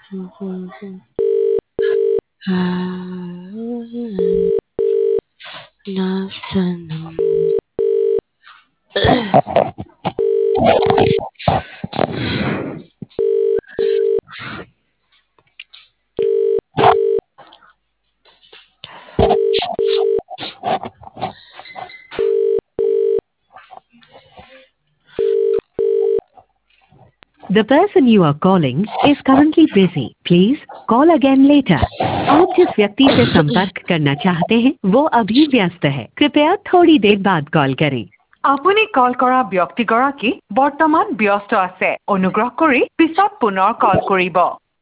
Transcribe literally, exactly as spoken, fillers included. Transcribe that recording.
The person you are calling is currently busy. Please call again later. आप जिस व्यक्ति से संपर्क करना चाहते हैं वो अभी व्यस्त है। कृपया थोड़ी देर बाद कॉल करें। আপুনি কল কৰা ব্যক্তিগৰাকী বৰ্তমান ব্যস্ত আছে। অনুগ্ৰহ কৰি পিছত পুনৰ কল কৰিব।